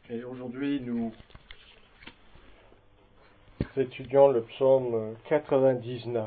Et aujourd'hui, nous étudions le psaume 99.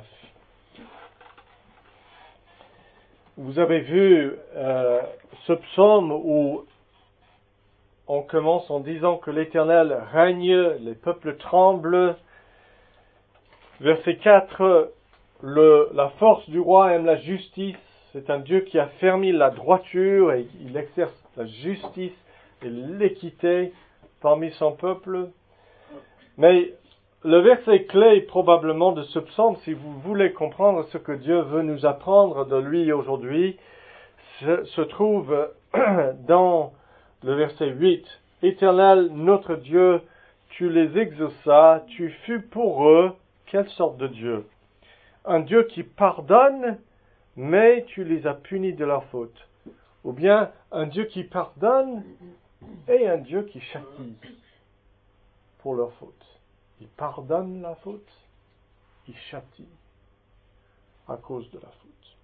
Vous avez vu ce psaume où on commence en disant que l'Éternel règne, les peuples tremblent. Verset 4, la force du roi aime la justice. C'est un Dieu qui a fermi la droiture et il exerce la justice et l'équité parmi son peuple. Mais le verset clé probablement de ce psaume, si vous voulez comprendre ce que Dieu veut nous apprendre de lui aujourd'hui, se trouve dans le verset 8. Éternel, notre Dieu, tu les exauças, tu fus pour eux, quelle sorte de Dieu? Un Dieu qui pardonne, mais tu les as punis de leur faute. Ou bien un Dieu qui pardonne et un Dieu qui châtie pour leur faute. Il pardonne la faute, il châtie à cause de la faute.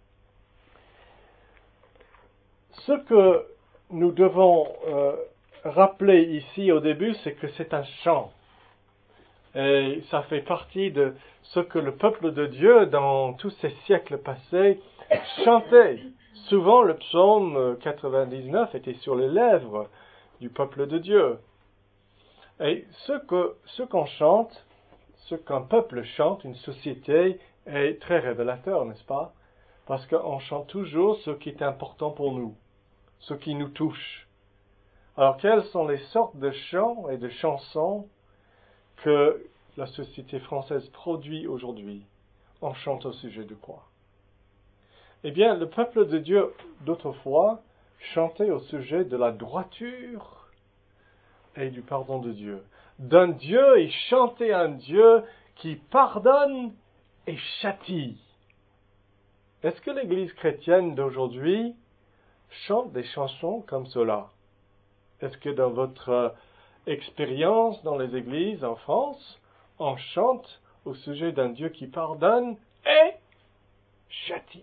Ce que nous devons rappeler ici au début, c'est que c'est un chant. Et ça fait partie de ce que le peuple de Dieu, dans tous ces siècles passés, chantait. Souvent, le psaume 99 était sur les lèvres du peuple de Dieu. Et ce qu'on chante, ce qu'un peuple chante, une société, est très révélateur, n'est-ce pas? Parce qu'on chante toujours ce qui est important pour nous, ce qui nous touche. Alors, quelles sont les sortes de chants et de chansons que la société française produit aujourd'hui? On chante au sujet de quoi? Eh bien, le peuple de Dieu d'autrefois chantait au sujet de la droiture et du pardon de Dieu. D'un Dieu, il chantait un Dieu qui pardonne et châtie. Est-ce que l'Église chrétienne d'aujourd'hui chante des chansons comme cela? Est-ce que dans votre expérience dans les églises en France, on chante au sujet d'un Dieu qui pardonne et châtie?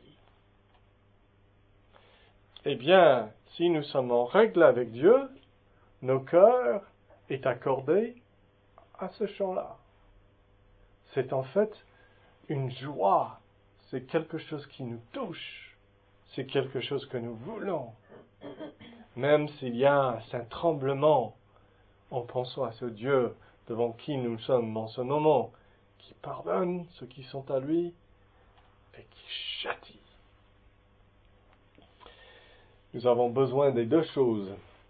Eh bien, si nous sommes en règle avec Dieu, nos cœurs est accordé à ce chant-là. C'est en fait une joie, c'est quelque chose qui nous touche, c'est quelque chose que nous voulons. Même s'il y a un saint tremblement en pensant à ce Dieu devant qui nous sommes en ce moment, qui pardonne ceux qui sont à lui et qui châtie. Nous avons besoin des deux choses.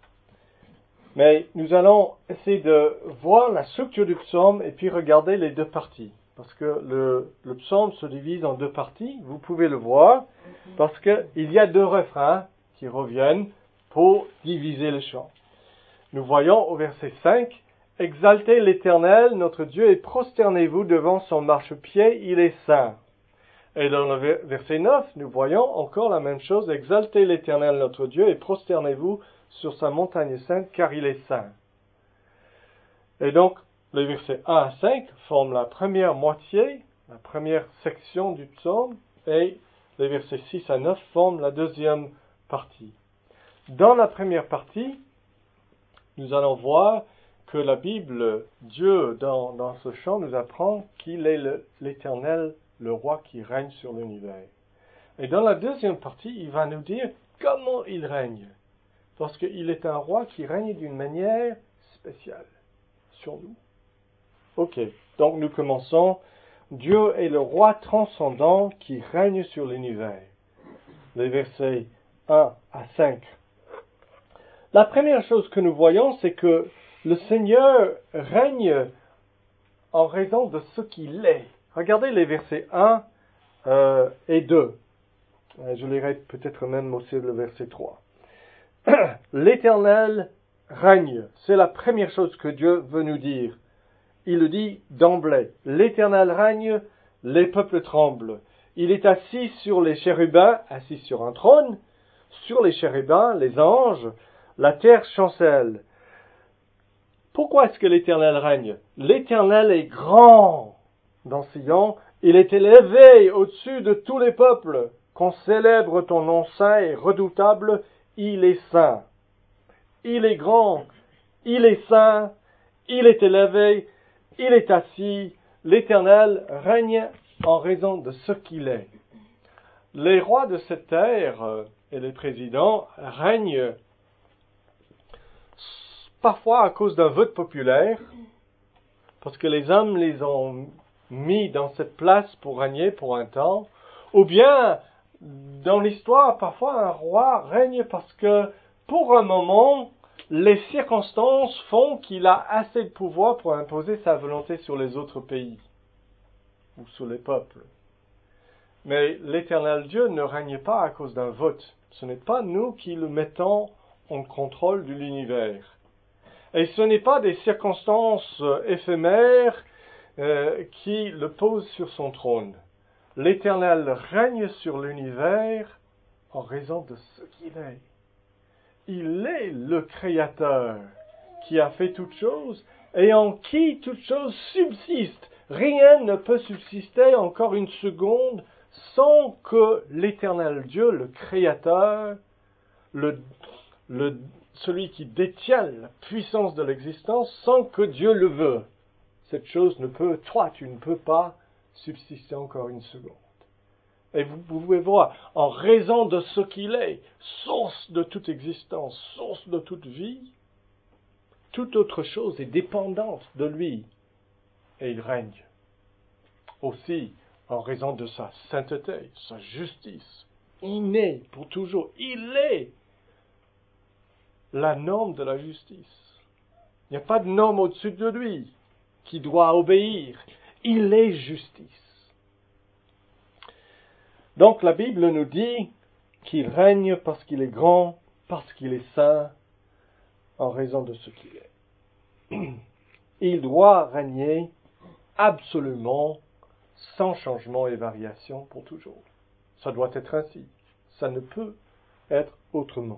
Mais nous allons essayer de voir la structure du psaume et puis regarder les deux parties. Parce que le psaume se divise en deux parties, vous pouvez le voir, parce qu'il y a deux refrains qui reviennent pour diviser le chant. Nous voyons au verset 5, « Exaltez l'Éternel, notre Dieu, et prosternez-vous devant son marchepied, il est saint. » Et dans le verset 9, nous voyons encore la même chose, « Exaltez l'Éternel, notre Dieu, et prosternez-vous sur sa montagne sainte, car il est saint. » Et donc, les versets 1 à 5 forment la première moitié, la première section du psaume, et les versets 6 à 9 forment la deuxième partie. Dans la première partie, nous allons voir que la Bible, Dieu, dans ce chant, nous apprend qu'il est l'Éternel, le roi qui règne sur l'univers. Et dans la deuxième partie, il va nous dire comment il règne. Parce qu'il est un roi qui règne d'une manière spéciale sur nous. Ok, donc nous commençons. Dieu est le roi transcendant qui règne sur l'univers. Les versets 1 à 5. La première chose que nous voyons, c'est que le Seigneur règne en raison de ce qu'il est. Regardez les versets 1 et 2. Je lirai peut-être même aussi le verset 3. L'Éternel règne. C'est la première chose que Dieu veut nous dire. Il le dit d'emblée. L'Éternel règne, les peuples tremblent. Il est assis sur les chérubins, assis sur un trône. Sur les chérubins, les anges, la terre chancelle. Pourquoi est-ce que l'Éternel règne? L'Éternel est grand dans Sion. Il est élevé au-dessus de tous les peuples. Qu'on célèbre ton nom saint et redoutable, il est saint. Il est grand. Il est saint, il est élevé, il est assis, l'Éternel règne en raison de ce qu'il est. Les rois de cette terre et les présidents règnent parfois à cause d'un vote populaire, parce que les hommes les ont mis dans cette place pour régner pour un temps, ou bien, dans l'histoire, parfois un roi règne parce que, pour un moment, les circonstances font qu'il a assez de pouvoir pour imposer sa volonté sur les autres pays, ou sur les peuples. Mais l'Éternel Dieu ne règne pas à cause d'un vote. Ce n'est pas nous qui le mettons en contrôle de l'univers. Et ce n'est pas des circonstances éphémères qui le posent sur son trône. L'Éternel règne sur l'univers en raison de ce qu'il est. Il est le Créateur qui a fait toutes choses et en qui toutes choses subsistent. Rien ne peut subsister encore une seconde sans que l'Éternel Dieu, le Créateur, celui qui détient la puissance de l'existence, sans que Dieu le veuille. Cette chose ne peut, toi, tu ne peux pas subsister encore une seconde. Et vous pouvez voir, en raison de ce qu'il est, source de toute existence, source de toute vie, toute autre chose est dépendante de lui. Et il règne. Aussi, en raison de sa sainteté, sa justice, innée pour toujours. Il est la norme de la justice. Il n'y a pas de norme au-dessus de lui qui doit obéir. Il est justice. Donc la Bible nous dit qu'il règne parce qu'il est grand, parce qu'il est saint, en raison de ce qu'il est. Il doit régner absolument, sans changement et variation pour toujours. Ça doit être ainsi. Ça ne peut être autrement.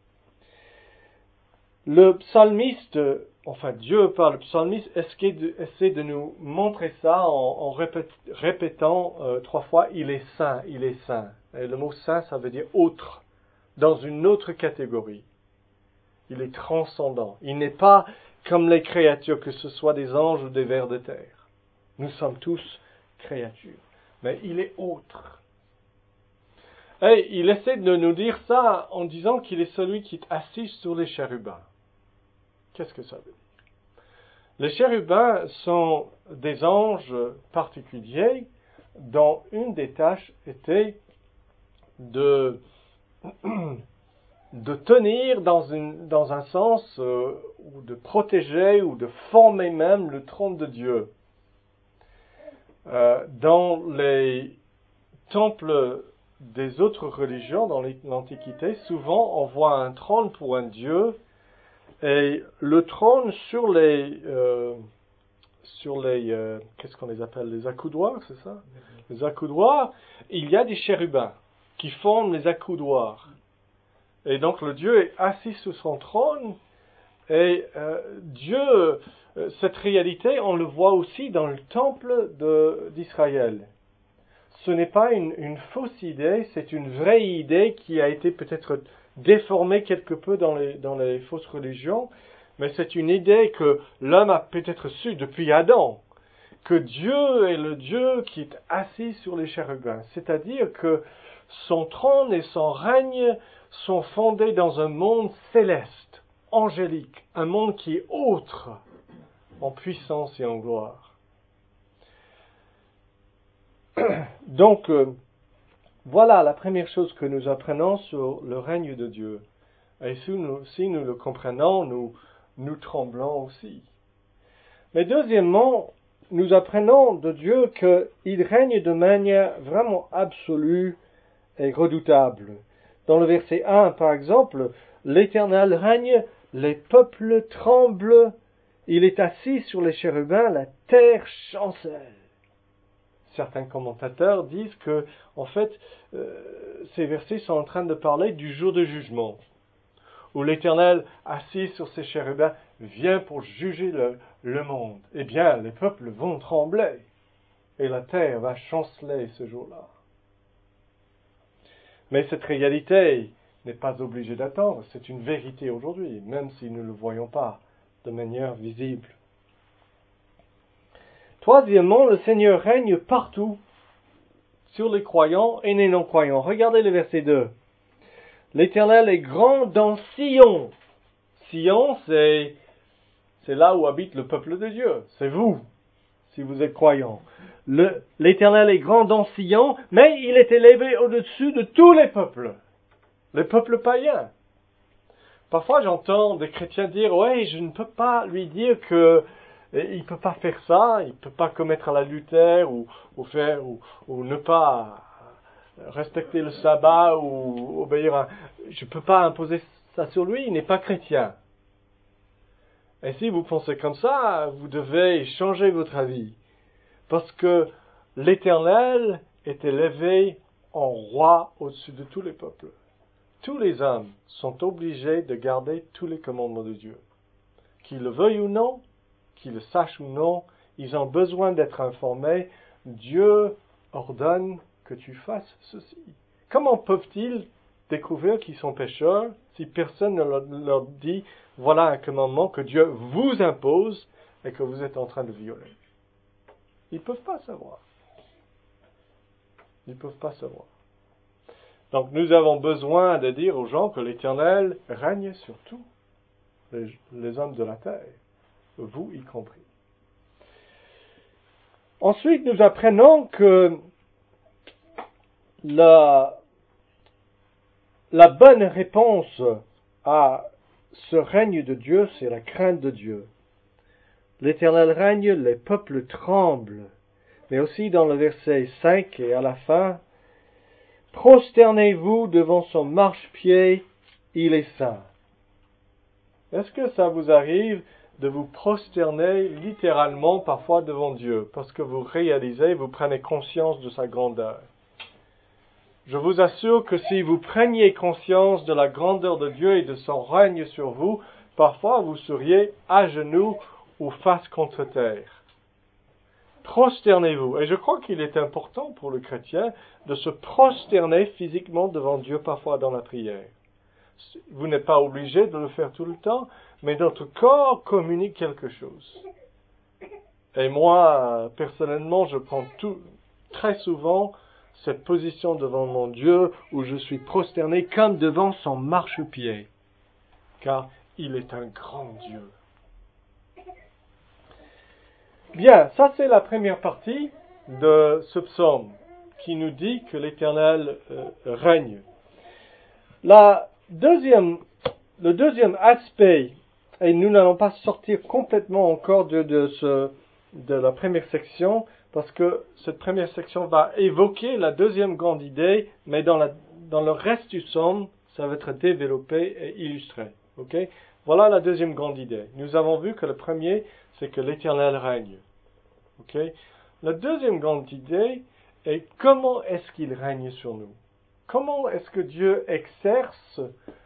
Le psalmiste, enfin Dieu par le psalmiste, essaie de nous montrer ça en répétant 3 fois « il est saint, il est saint ». Et le mot saint, ça veut dire autre, dans une autre catégorie. Il est transcendant. Il n'est pas comme les créatures, que ce soit des anges ou des vers de terre. Nous sommes tous créatures. Mais il est autre. Et il essaie de nous dire ça en disant qu'il est celui qui est assis sur les chérubins. Qu'est-ce que ça veut dire? Les chérubins sont des anges particuliers dont une des tâches était de tenir dans un sens ou de protéger ou de former même le trône de Dieu. Dans les temples des autres religions, dans l'Antiquité, souvent on voit un trône pour un dieu et le trône sur les qu'est-ce qu'on les appelle, les accoudoirs, c'est ça? Les accoudoirs, il y a des chérubins qui forment les accoudoirs. Et donc le Dieu est assis sur son trône et Dieu, cette réalité, on le voit aussi dans le temple d'Israël. Ce n'est pas une fausse idée, c'est une vraie idée qui a été peut-être déformée quelque peu dans les fausses religions, mais c'est une idée que l'homme a peut-être su depuis Adam, que Dieu est le Dieu qui est assis sur les chérubins, c'est-à-dire que son trône et son règne sont fondés dans un monde céleste, angélique, un monde qui est autre en puissance et en gloire. Donc, voilà la première chose que nous apprenons sur le règne de Dieu. Et si nous le comprenons, nous tremblons aussi. Mais deuxièmement, nous apprenons de Dieu qu'il règne de manière vraiment absolue et redoutable. Dans le verset 1, par exemple, l'Éternel règne, les peuples tremblent, il est assis sur les chérubins, la terre chancelle. Certains commentateurs disent que, en fait, ces versets sont en train de parler du jour de jugement, où l'Éternel, assis sur ses chérubins, vient pour juger le monde. Eh bien, les peuples vont trembler, et la terre va chanceler ce jour-là. Mais cette réalité n'est pas obligée d'attendre, c'est une vérité aujourd'hui, même si nous ne le voyons pas de manière visible. Troisièmement, le Seigneur règne partout, sur les croyants et les non-croyants. Regardez le verset 2. L'Éternel est grand dans Sion. Sion, c'est là où habite le peuple de Dieu. C'est vous, si vous êtes croyants. L'Éternel est grand dans Sion, mais il est élevé au-dessus de tous les peuples païens. Parfois, j'entends des chrétiens dire, ouais, je ne peux pas lui dire que il peut pas faire ça, il peut pas commettre l'adultère ou ne pas respecter le sabbat ou obéir je peux pas imposer ça sur lui, il n'est pas chrétien. Et si vous pensez comme ça, vous devez changer votre avis. Parce que l'Éternel est élevé en roi au-dessus de tous les peuples. Tous les hommes sont obligés de garder tous les commandements de Dieu. Qu'ils le veuillent ou non, qu'ils le sachent ou non, ils ont besoin d'être informés. Dieu ordonne que tu fasses ceci. Comment peuvent-ils découvrir qu'ils sont pécheurs si personne ne leur dit « Voilà un commandement que Dieu vous impose et que vous êtes en train de violer ». Ils ne peuvent pas savoir. Ils ne peuvent pas savoir. Donc nous avons besoin de dire aux gens que l'Éternel règne sur tous les hommes de la terre, vous y compris. Ensuite, nous apprenons que la bonne réponse à ce règne de Dieu, c'est la crainte de Dieu. L'Éternel règne, les peuples tremblent. Mais aussi dans le verset 5 et à la fin, prosternez-vous devant son marchepied, il est saint. Est-ce que ça vous arrive de vous prosterner littéralement parfois devant Dieu, parce que vous réalisez, vous prenez conscience de sa grandeur? Je vous assure que si vous preniez conscience de la grandeur de Dieu et de son règne sur vous, parfois vous seriez à genoux ou face contre terre. Prosternez-vous. Et je crois qu'il est important pour le chrétien de se prosterner physiquement devant Dieu parfois dans la prière. Vous n'êtes pas obligé de le faire tout le temps, mais notre corps communique quelque chose. Et moi, personnellement, je prends très souvent cette position devant mon Dieu où je suis prosterné comme devant son marchepied, car il est un grand Dieu. Bien, ça c'est la première partie de ce psaume qui nous dit que l'Éternel règne. Le deuxième aspect, et nous n'allons pas sortir complètement encore de la première section, parce que cette première section va évoquer la deuxième grande idée, mais dans le reste du psaume, ça va être développé et illustré. Okay? Voilà la deuxième grande idée. Nous avons vu que le premier, c'est que l'Éternel règne. Okay? La deuxième grande idée est comment est-ce qu'il règne sur nous? Comment est-ce que Dieu exerce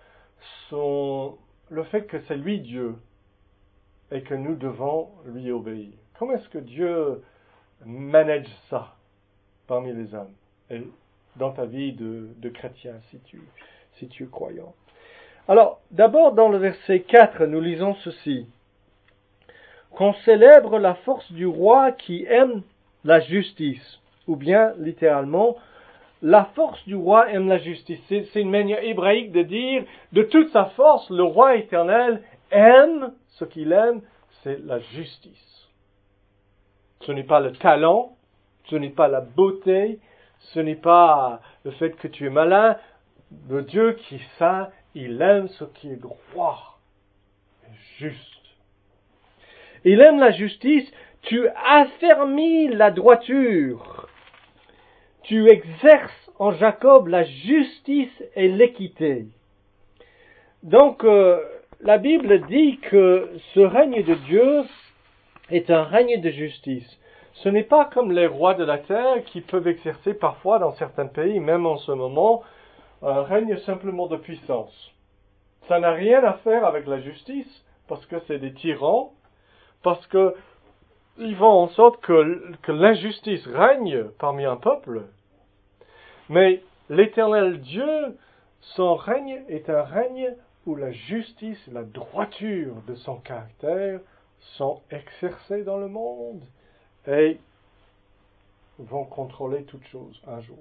le fait que c'est lui Dieu et que nous devons lui obéir? Comment est-ce que Dieu manage ça parmi les hommes et dans ta vie de chrétien si tu es croyant? Alors, d'abord dans le verset 4, nous lisons ceci. Qu'on célèbre la force du roi qui aime la justice. Ou bien, littéralement, la force du roi aime la justice. C'est une manière hébraïque de dire, de toute sa force, le roi éternel aime, ce qu'il aime, c'est la justice. Ce n'est pas le talent, ce n'est pas la beauté, ce n'est pas le fait que tu es malin. Le Dieu qui est saint, il aime ce qui est droit et juste. Il aime la justice, tu affermis la droiture. Tu exerces en Jacob la justice et l'équité. Donc, la Bible dit que ce règne de Dieu est un règne de justice. Ce n'est pas comme les rois de la terre qui peuvent exercer parfois dans certains pays, même en ce moment, un règne simplement de puissance. Ça n'a rien à faire avec la justice, parce que c'est des tyrans, parce que ils font en sorte que l'injustice règne parmi un peuple. Mais l'Éternel Dieu, son règne est un règne où la justice et la droiture de son caractère sont exercées dans le monde et vont contrôler toutes choses un jour.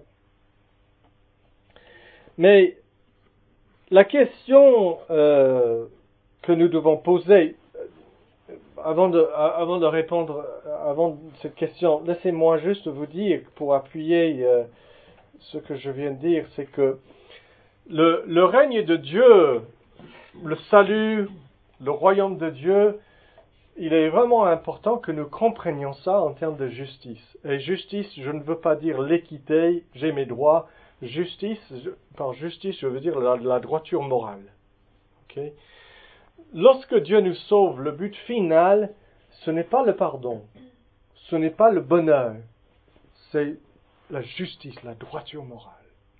Mais la question que nous devons poser, avant de répondre avant cette question, laissez-moi juste vous dire, pour appuyer ce que je viens de dire, c'est que le règne de Dieu, le salut, le royaume de Dieu, il est vraiment important que nous comprenions ça en termes de justice. Et justice, je ne veux pas dire l'équité, j'ai mes droits. Par justice, je veux dire la droiture morale. Okay? Lorsque Dieu nous sauve, le but final, ce n'est pas le pardon, ce n'est pas le bonheur, c'est la justice, la droiture morale.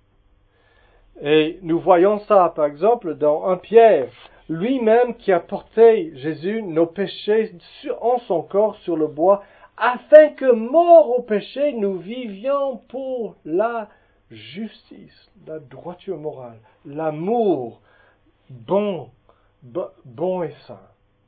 Et nous voyons ça, par exemple, dans 1 Pierre, lui-même qui a porté, Jésus, nos péchés en son corps sur le bois, afin que, morts au péché, nous vivions pour la justice, la droiture morale, l'amour bon et saint,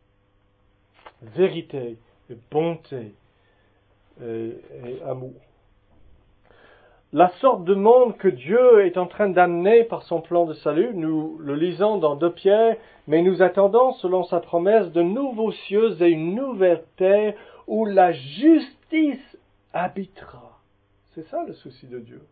vérité et bonté et amour. La sorte de monde que Dieu est en train d'amener par son plan de salut, nous le lisons dans 2 Pierre, mais nous attendons, selon sa promesse, de nouveaux cieux et une nouvelle terre où la justice habitera. C'est ça le souci de Dieu.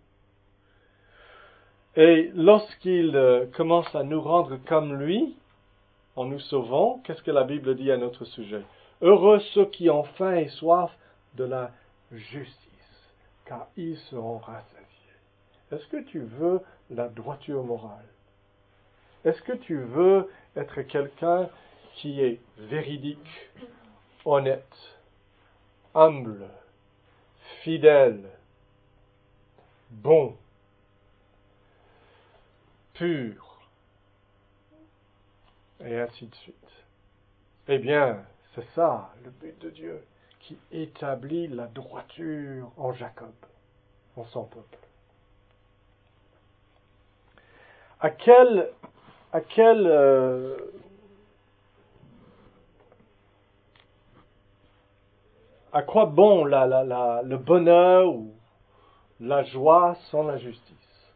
Et lorsqu'il commence à nous rendre comme lui, en nous sauvant, qu'est-ce que la Bible dit à notre sujet? Heureux ceux qui ont faim et soif de la justice, car ils seront rassasiés. Est-ce que tu veux la droiture morale? Est-ce que tu veux être quelqu'un qui est véridique, honnête, humble, fidèle, bon, pur, et ainsi de suite? Eh bien, c'est ça le but de Dieu, qui établit la droiture en Jacob, en son peuple. À quoi bon le bonheur ou la joie sans la justice?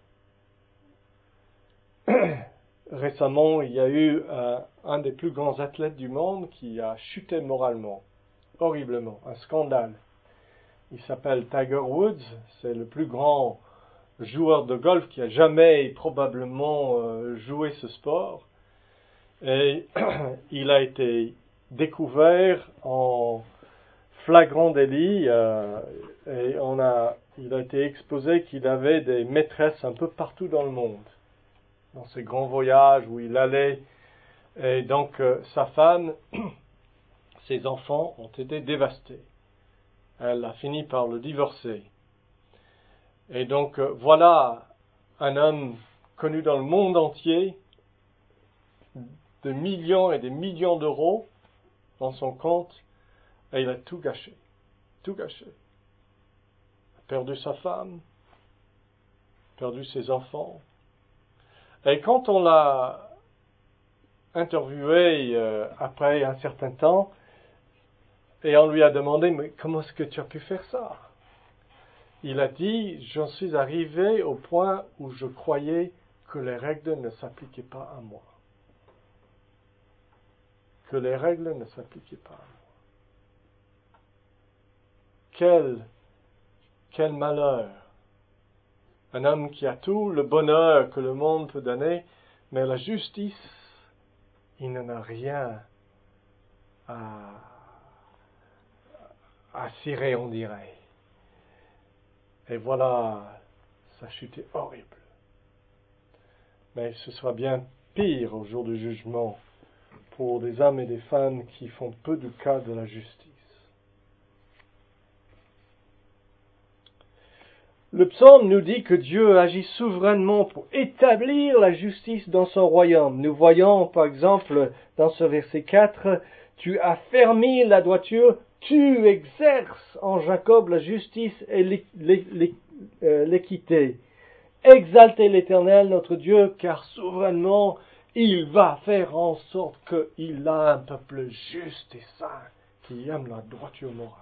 Récemment, il y a eu un des plus grands athlètes du monde qui a chuté moralement, horriblement, un scandale. Il s'appelle Tiger Woods, c'est le plus grand joueur de golf qui a jamais probablement joué ce sport. Et il a été découvert en flagrant délit et il a été exposé qu'il avait des maîtresses un peu partout dans le monde, dans ses grands voyages où il allait. Et donc sa femme, ses enfants ont été dévastés. Elle a fini par le divorcer. Et donc voilà un homme connu dans le monde entier, de millions et des millions d'euros dans son compte, et il a tout gâché. Tout gâché. Il a perdu sa femme, perdu ses enfants. Et quand on l'a interviewé après un certain temps, et on lui a demandé, mais comment est-ce que tu as pu faire ça? Il a dit, j'en suis arrivé au point où je croyais que les règles ne s'appliquaient pas à moi. Que les règles ne s'appliquaient pas à moi. Quel malheur! Un homme qui a tout le bonheur que le monde peut donner, mais la justice, il n'en a rien à cirer, on dirait. Et voilà, sa chute est horrible. Mais ce sera bien pire au jour du jugement pour des hommes et des femmes qui font peu de cas de la justice. Le psaume nous dit que Dieu agit souverainement pour établir la justice dans son royaume. Nous voyons par exemple dans ce verset 4, « Tu as fermé la droiture, tu exerces en Jacob la justice et l'équité. Exaltez l'Éternel notre Dieu, car souverainement il va faire en sorte qu'il a un peuple juste et saint qui aime la droiture morale.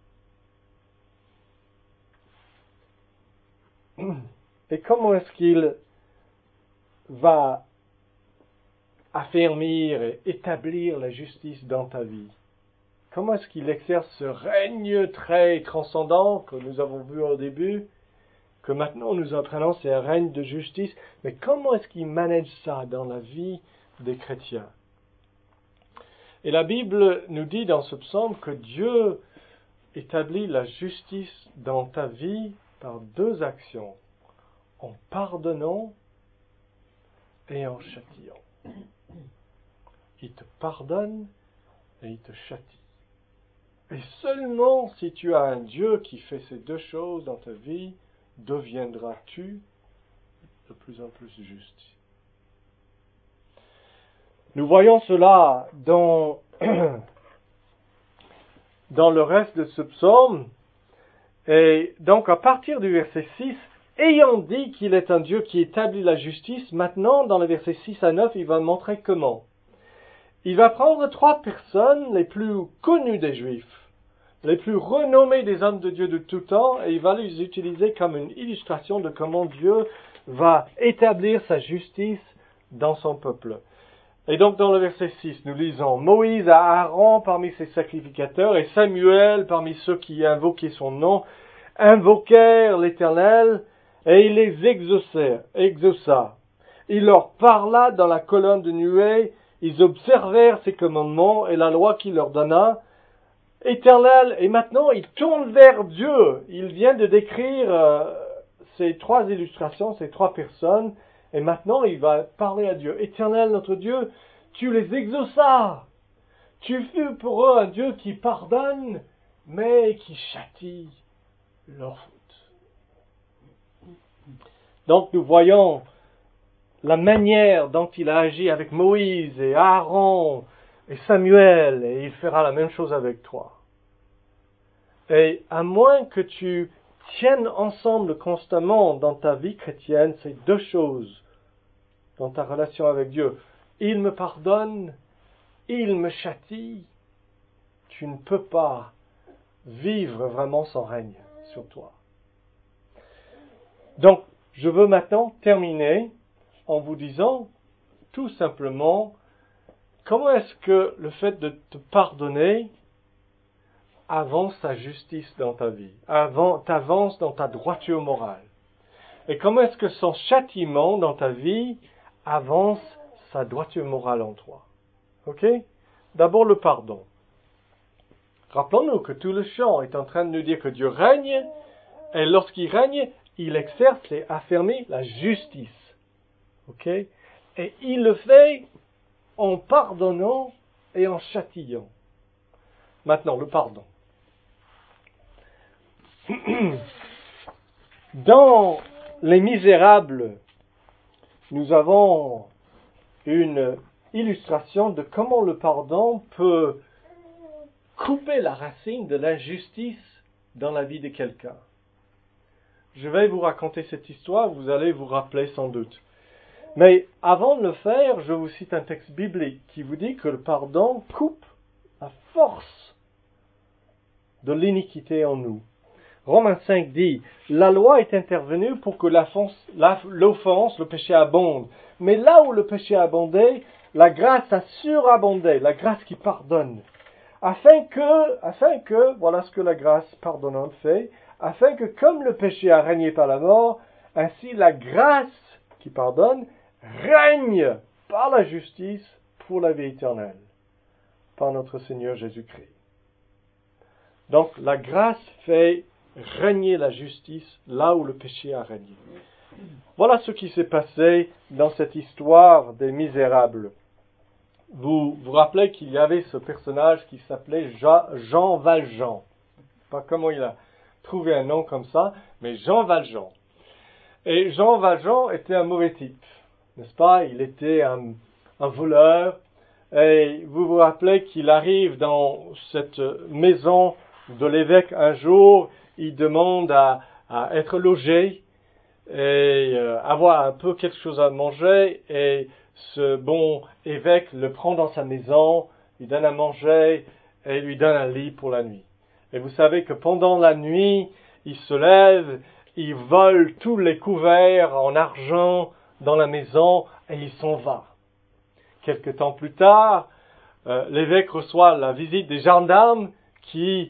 Et comment est-ce qu'il va affermir et établir la justice dans ta vie? Comment est-ce qu'il exerce ce règne très transcendant que nous avons vu au début, que maintenant nous apprenons, c'est un règne de justice, mais comment est-ce qu'il manage ça dans la vie des chrétiens? Et la Bible nous dit dans ce psaume que Dieu établit la justice dans ta vie par deux actions, en pardonnant et en châtiant. Il te pardonne et il te châtie. Et seulement si tu as un Dieu qui fait ces deux choses dans ta vie, deviendras-tu de plus en plus juste. Nous voyons cela dans le reste de ce psaume. Et donc à partir du verset 6, ayant dit qu'il est un Dieu qui établit la justice, maintenant dans les versets 6 à 9, il va montrer comment. Il va prendre trois personnes les plus connues des Juifs, les plus renommés des hommes de Dieu de tout temps, et il va les utiliser comme une illustration de comment Dieu va établir sa justice dans son peuple. Et donc dans le verset 6, nous lisons « Moïse à Aaron parmi ses sacrificateurs et Samuel parmi ceux qui invoquaient son nom, invoquèrent l'Éternel et il les exauça. Il leur parla dans la colonne de nuée, ils observèrent ses commandements et la loi qu'il leur donna. Éternel, et maintenant il tourne vers Dieu. Il vient de décrire ces trois illustrations, ces trois personnes, et maintenant il va parler à Dieu. Éternel, notre Dieu, tu les exauças. Tu fus pour eux un Dieu qui pardonne, mais qui châtie leur faute. Donc nous voyons la manière dont il a agi avec Moïse et Aaron et Samuel, et il fera la même chose avec toi. Et à moins que tu tiennes ensemble constamment dans ta vie chrétienne ces deux choses dans ta relation avec Dieu, il me pardonne, il me châtie, tu ne peux pas vivre vraiment son règne sur toi. Donc, je veux maintenant terminer en vous disant tout simplement comment est-ce que le fait de te pardonner avance sa justice dans ta vie, t'avance dans ta droiture morale. Et comment est-ce que son châtiment dans ta vie avance sa droiture morale en toi. Ok? D'abord le pardon. Rappelons-nous que tout le chant est en train de nous dire que Dieu règne, et lorsqu'il règne, il exerce et affermit la justice. Ok? Et il le fait en pardonnant et en châtillant. Maintenant, le pardon. Dans Les Misérables, nous avons une illustration de comment le pardon peut couper la racine de l'injustice dans la vie de quelqu'un. Je vais vous raconter cette histoire, vous allez vous rappeler sans doute. Mais avant de le faire, je vous cite un texte biblique qui vous dit que le pardon coupe la force de l'iniquité en nous. Romains 5 dit, la loi est intervenue pour que l'offense, le péché abonde. Mais là où le péché abondait, la grâce a surabondé, la grâce qui pardonne. Afin que, voilà ce que la grâce pardonnante fait, afin que comme le péché a régné par la mort, ainsi la grâce qui pardonne règne par la justice pour la vie éternelle, par notre Seigneur Jésus-Christ. Donc la grâce fait régner la justice là où le péché a régné. Voilà ce qui s'est passé dans cette histoire des Misérables. Vous vous rappelez qu'il y avait ce personnage qui s'appelait Jean Valjean. Je ne sais pas comment il a trouvé un nom comme ça, mais Jean Valjean. Et Jean Valjean était un mauvais type, n'est-ce pas? Il était un voleur. Et vous vous rappelez qu'il arrive dans cette maison de l'évêque un jour, il demande à être logé et avoir un peu quelque chose à manger, et ce bon évêque le prend dans sa maison, lui donne à manger et lui donne un lit pour la nuit. Et vous savez que pendant la nuit, il se lève, il vole tous les couverts en argent dans la maison et il s'en va. Quelque temps plus tard, l'évêque reçoit la visite des gendarmes qui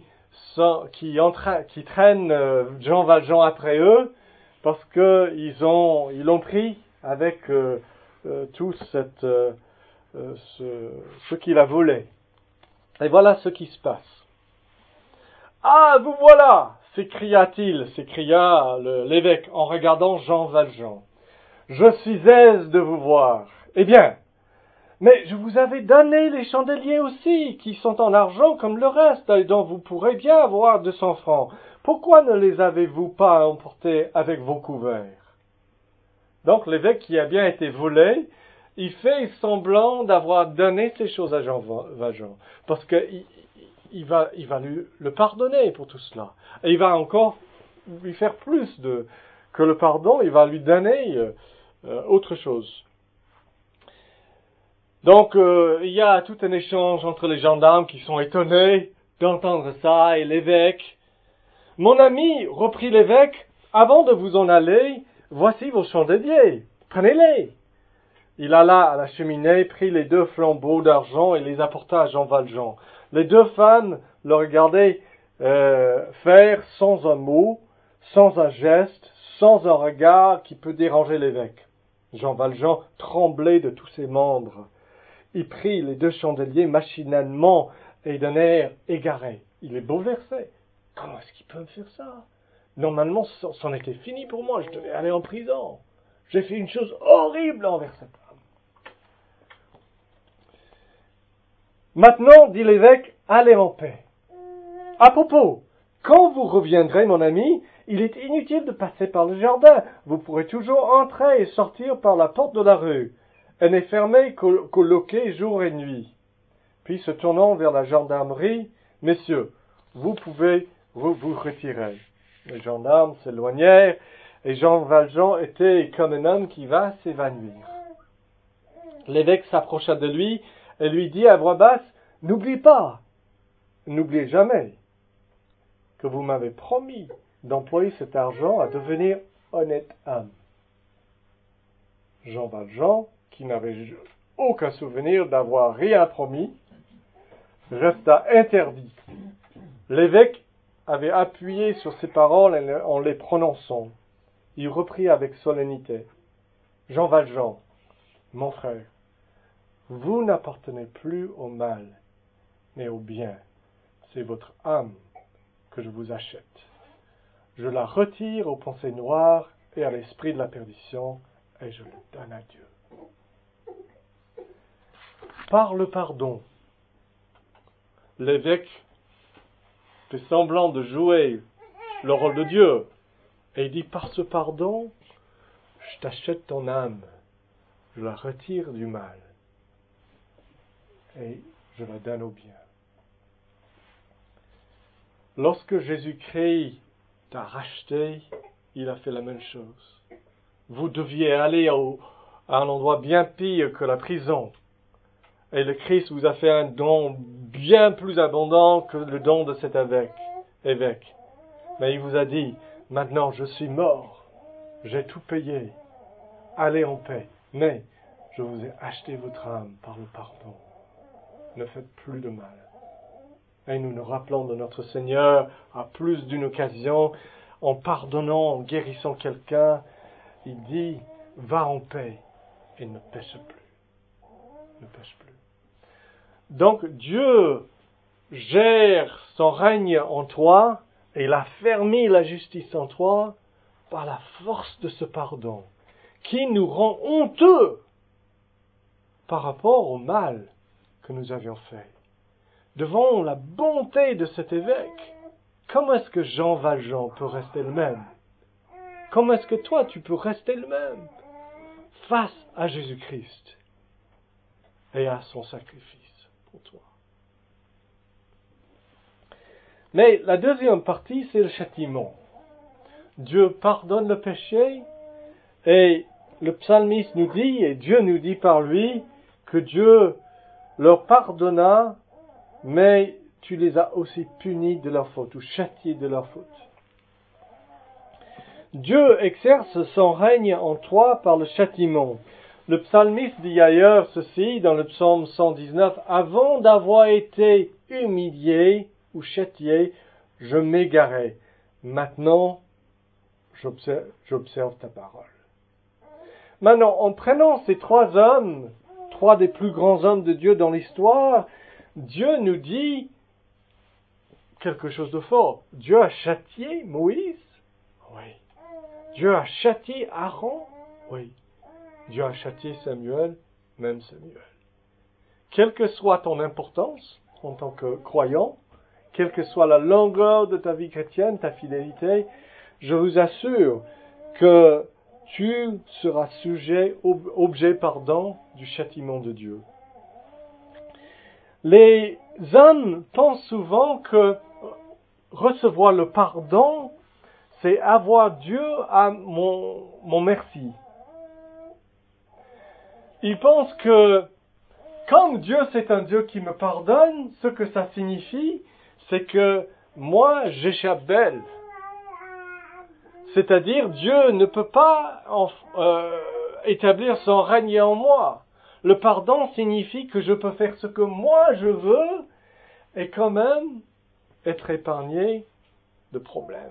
traînent Jean Valjean après eux parce qu'ils l'ont pris avec tout ce qu'il a volé. Et voilà ce qui se passe. « Ah, vous voilà !» s'écria l'évêque en regardant Jean Valjean. « Je suis aise de vous voir. Eh bien, mais je vous avais donné les chandeliers aussi, qui sont en argent comme le reste, et dont vous pourrez bien avoir 200 francs. Pourquoi ne les avez-vous pas emportés avec vos couverts ?» Donc l'évêque qui a bien été volé, il fait semblant d'avoir donné ces choses à Jean Valjean, parce qu'il va le pardonner pour tout cela. Et il va encore lui faire plus que le pardon, il va lui donner autre chose. Donc, il y a tout un échange entre les gendarmes qui sont étonnés d'entendre ça et l'évêque. « Mon ami, reprit l'évêque, avant de vous en aller, voici vos chandeliers, prenez-les. » Il alla à la cheminée, prit les 2 flambeaux d'argent et les apporta à Jean Valjean. Les 2 femmes le regardaient faire sans un mot, sans un geste, sans un regard qui peut déranger l'évêque. Jean Valjean tremblait de tous ses membres. Il prit les 2 chandeliers machinalement et d'un air égaré. Il est bouleversé. Comment est-ce qu'il peut me faire ça? Normalement, c'en était fini pour moi. Je devais aller en prison. J'ai fait une chose horrible envers cette femme. Maintenant, dit l'évêque, allez en paix. À propos, quand vous reviendrez, mon ami, il est inutile de passer par le jardin. Vous pourrez toujours entrer et sortir par la porte de la rue. Elle n'est fermée qu'au loquet jour et nuit. Puis se tournant vers la gendarmerie, « Messieurs, vous pouvez vous retirer. » Les gendarmes s'éloignèrent et Jean Valjean était comme un homme qui va s'évanouir. L'évêque s'approcha de lui et lui dit à voix basse, « N'oubliez jamais que vous m'avez promis d'employer cet argent à devenir honnête homme. » Jean Valjean, qui n'avait aucun souvenir d'avoir rien promis, resta interdit. L'évêque avait appuyé sur ces paroles en les prononçant. Il reprit avec solennité. « Jean Valjean, mon frère, vous n'appartenez plus au mal, mais au bien. C'est votre âme que je vous achète. Je la retire aux pensées noires et à l'esprit de la perdition, et je le donne à Dieu. » Par le pardon, l'évêque fait semblant de jouer le rôle de Dieu, et il dit, par ce pardon, je t'achète ton âme, je la retire du mal, et je la donne au bien. Lorsque Jésus-Christ t'a racheté, il a fait la même chose. Vous deviez aller à un endroit bien pire que la prison. Et le Christ vous a fait un don bien plus abondant que le don de cet évêque. Mais il vous a dit, maintenant je suis mort, j'ai tout payé, allez en paix. Mais je vous ai acheté votre âme par le pardon. Ne faites plus de mal. Et nous nous rappelons de notre Seigneur à plus d'une occasion, en pardonnant, en guérissant quelqu'un, il dit, va en paix et ne pêche plus. Ne pêche plus. Donc Dieu gère son règne en toi et il a fermé la justice en toi par la force de ce pardon qui nous rend honteux par rapport au mal que nous avions fait. Devant la bonté de cet évêque, comment est-ce que Jean Valjean peut rester le même? Comment est-ce que toi tu peux rester le même face à Jésus-Christ et à son sacrifice pour toi? Mais la deuxième partie, c'est le châtiment. Dieu pardonne le péché et le psalmiste nous dit, et Dieu nous dit par lui, que Dieu leur pardonna, mais tu les as aussi punis de leur faute, ou châtiés de leur faute. Dieu exerce son règne en toi par le châtiment. Le psalmiste dit ailleurs ceci dans le psaume 119, « Avant d'avoir été humilié ou châtié, je m'égarais. Maintenant, j'observe ta parole. » Maintenant, en prenant ces trois hommes, trois des plus grands hommes de Dieu dans l'histoire, Dieu nous dit quelque chose de fort. Dieu a châtié Moïse? Oui. Dieu a châtié Aaron? Oui. Dieu a châtié Samuel? Même Samuel. Quelle que soit ton importance en tant que croyant, quelle que soit la longueur de ta vie chrétienne, ta fidélité, je vous assure que tu seras objet du châtiment de Dieu. Les hommes pensent souvent que recevoir le pardon, c'est avoir Dieu à mon merci. Ils pensent que, comme Dieu c'est un Dieu qui me pardonne, ce que ça signifie, c'est que moi j'échappe belle. C'est-à-dire, Dieu ne peut pas établir son règne en moi. Le pardon signifie que je peux faire ce que moi je veux et quand même être épargné de problèmes.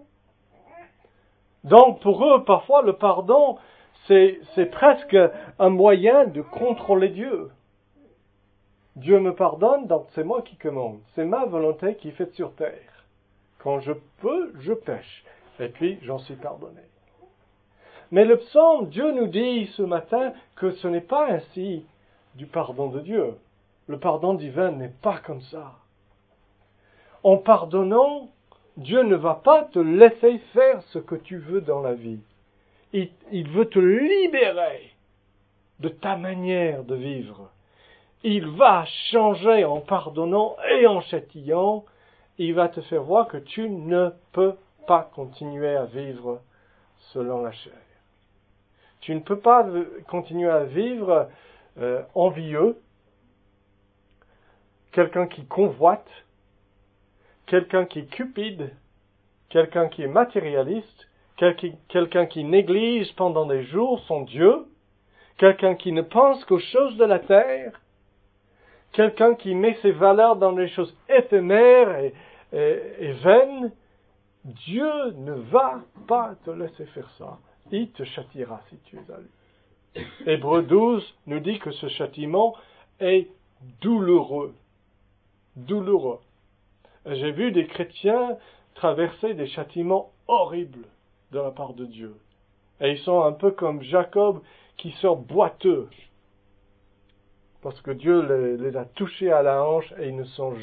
Donc pour eux, parfois, le pardon, c'est presque un moyen de contrôler Dieu. Dieu me pardonne, donc c'est moi qui commande. C'est ma volonté qui est faite sur terre. Quand je peux, je pêche. Et puis, j'en suis pardonné. Mais le psaume, Dieu nous dit ce matin que ce n'est pas ainsi du pardon de Dieu. Le pardon divin n'est pas comme ça. En pardonnant, Dieu ne va pas te laisser faire ce que tu veux dans la vie. Il veut te libérer de ta manière de vivre. Il va changer en pardonnant et en châtillant. Il va te faire voir que tu ne peux pas continuer à vivre selon la chair. Tu ne peux pas continuer à vivre envieux, quelqu'un qui convoite, quelqu'un qui est cupide, quelqu'un qui est matérialiste, quelqu'un qui néglige pendant des jours son Dieu, quelqu'un qui ne pense qu'aux choses de la terre, quelqu'un qui met ses valeurs dans des choses éphémères et vaines. Dieu ne va pas te laisser faire ça. Il te châtiera si tu es à lui. Hébreux 12 nous dit que ce châtiment est douloureux. Douloureux. J'ai vu des chrétiens traverser des châtiments horribles de la part de Dieu. Et ils sont un peu comme Jacob qui sort boiteux. Parce que Dieu les a touchés à la hanche et ils ne sont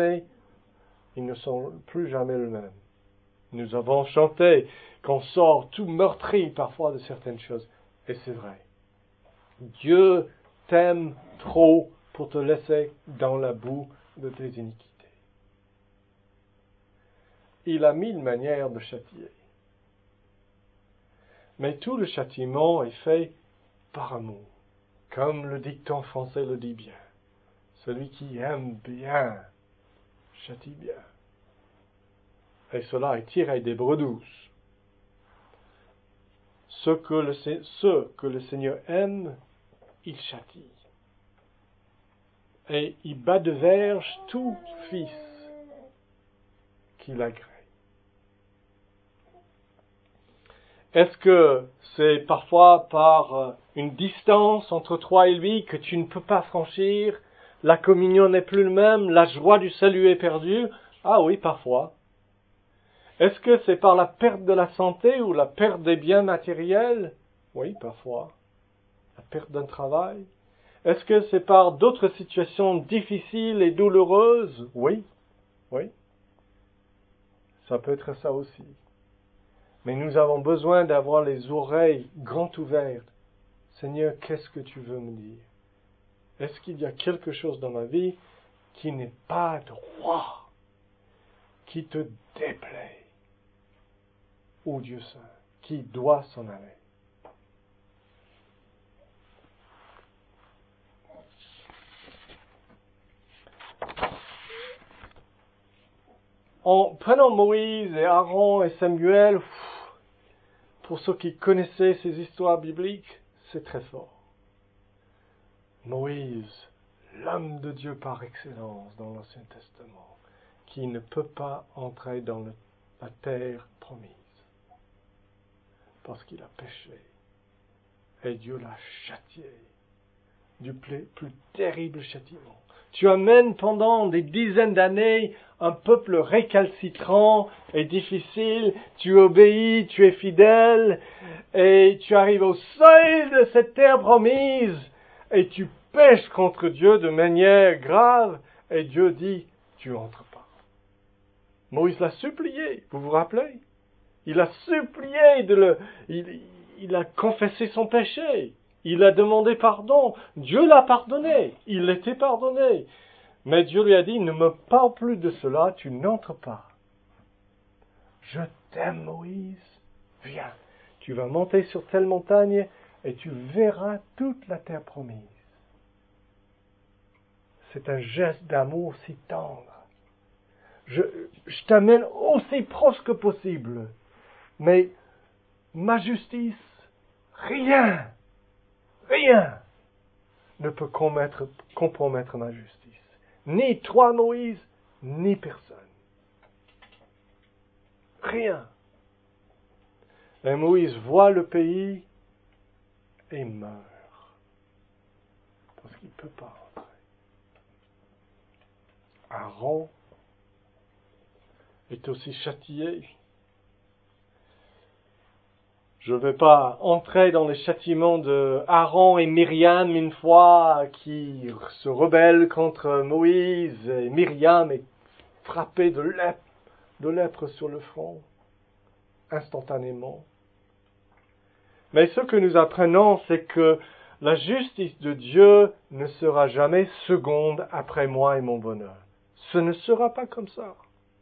plus jamais eux-mêmes. Nous avons chanté qu'on sort tout meurtri parfois de certaines choses. Et c'est vrai. Dieu t'aime trop pour te laisser dans la boue de tes iniquités. Il a mille manières de châtier. Mais tout le châtiment est fait par amour. Comme le dicton français le dit bien. Celui qui aime bien, châtie bien. Et cela est tiré d'Hébreux 12. Ce que le Seigneur aime, il châtie. Et il bat de verge tout fils qu'il agrée. Est-ce que c'est parfois par une distance entre toi et lui que tu ne peux pas franchir, la communion n'est plus le même, la joie du salut est perdue? Ah oui, parfois. Est-ce que c'est par la perte de la santé ou la perte des biens matériels? Oui, parfois. La perte d'un travail. Est-ce que c'est par d'autres situations difficiles et douloureuses? Oui, oui. Ça peut être ça aussi. Mais nous avons besoin d'avoir les oreilles grand ouvertes. Seigneur, qu'est-ce que tu veux me dire? Est-ce qu'il y a quelque chose dans ma vie qui n'est pas droit, qui te déplaît? Ô Dieu saint, qui doit s'en aller? en prenant Moïse et Aaron et Samuel, pour ceux qui connaissaient ces histoires bibliques, c'est très fort. Moïse, l'homme de Dieu par excellence dans l'Ancien Testament, qui ne peut pas entrer dans la terre promise, parce qu'il a péché, et Dieu l'a châtié, du plus terrible châtiment. Tu amènes pendant des dizaines d'années un peuple récalcitrant et difficile, tu obéis, tu es fidèle, et tu arrives au seuil de cette terre promise, et tu pêches contre Dieu de manière grave, et Dieu dit, tu entres pas. Moïse l'a supplié, vous vous rappelez? Il a supplié il a confessé son péché. Il a demandé pardon. Dieu l'a pardonné. Il était pardonné. Mais Dieu lui a dit, ne me parle plus de cela, tu n'entres pas. Je t'aime, Moïse. Viens. Tu vas monter sur telle montagne et tu verras toute la terre promise. C'est un geste d'amour si tendre. Je t'amène aussi proche que possible. Mais ma justice, rien ne peut compromettre ma justice. Ni toi, Moïse, ni personne. Rien. Et Moïse voit le pays et meurt. Parce qu'il ne peut pas entrer. Aaron est aussi châtié. Je ne vais pas entrer dans les châtiments de Aaron et Myriam une fois qui se rebellent contre Moïse et Myriam est frappée de lèpre sur le front, instantanément. Mais ce que nous apprenons, c'est que la justice de Dieu ne sera jamais seconde après moi et mon bonheur. Ce ne sera pas comme ça.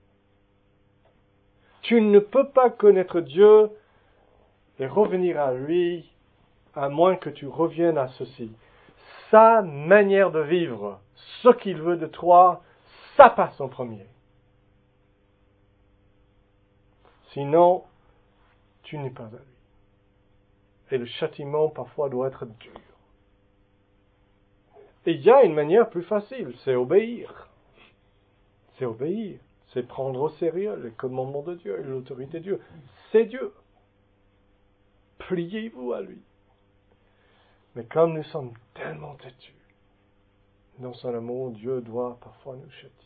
Tu ne peux pas connaître Dieu et revenir à lui, à moins que tu reviennes à ceci. Sa manière de vivre, ce qu'il veut de toi, ça passe en premier. Sinon, tu n'es pas à lui. Et le châtiment, parfois, doit être dur. Et il y a une manière plus facile, c'est obéir. C'est obéir. C'est prendre au sérieux les commandements de Dieu et l'autorité de Dieu. C'est Dieu. Pliez-vous à lui. Mais comme nous sommes tellement têtus, dans son amour, Dieu doit parfois nous châtier.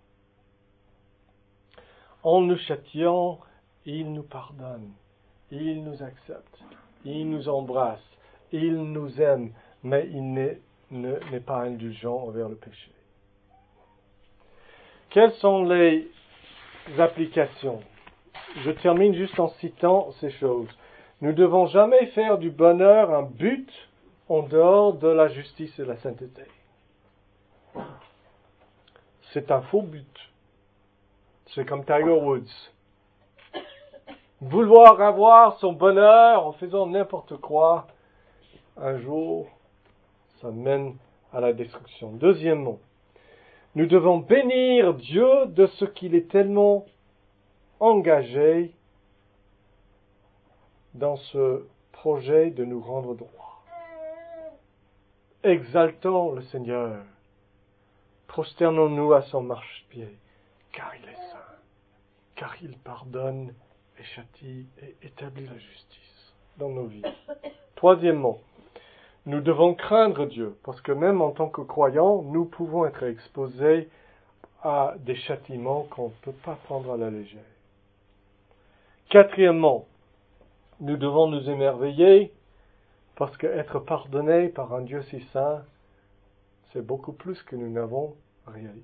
En nous châtiant, il nous pardonne, il nous accepte, il nous embrasse, il nous aime, mais il n'est pas indulgent envers le péché. Quelles sont les applications? Je termine juste en citant ces choses. Nous ne devons jamais faire du bonheur un but en dehors de la justice et de la sainteté. C'est un faux but. C'est comme Tiger Woods. Vouloir avoir son bonheur en faisant n'importe quoi, un jour, ça mène à la destruction. Deuxièmement, nous devons bénir Dieu de ce qu'il est tellement engagé dans ce projet de nous rendre droits. Exaltons le Seigneur. Prosternons-nous à son marchepied, car il est saint, car il pardonne et châtie et établit la justice dans nos vies. Troisièmement, nous devons craindre Dieu, parce que même en tant que croyants, nous pouvons être exposés à des châtiments qu'on ne peut pas prendre à la légère. Quatrièmement, nous devons nous émerveiller, parce qu'être pardonné par un Dieu si saint, c'est beaucoup plus que nous n'avons réalisé.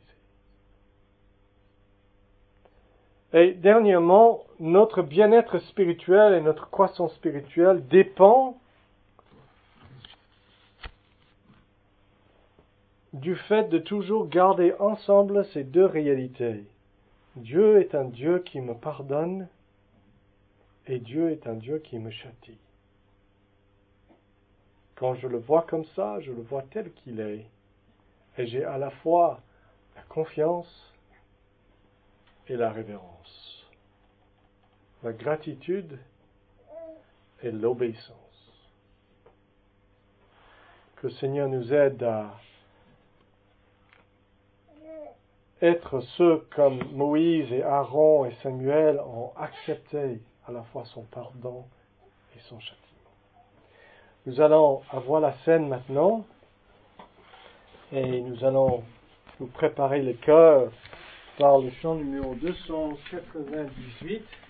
Et dernièrement, notre bien-être spirituel et notre croissance spirituelle dépend du fait de toujours garder ensemble ces deux réalités. Dieu est un Dieu qui me pardonne et Dieu est un Dieu qui me châtie. Quand je le vois comme ça, je le vois tel qu'il est. Et j'ai à la fois la confiance et la révérence. La gratitude et l'obéissance. Que le Seigneur nous aide à être ceux comme Moïse et Aaron et Samuel ont accepté à la fois son pardon et son châtiment. Nous allons avoir la scène maintenant et nous allons nous préparer le cœur par le chant numéro 298.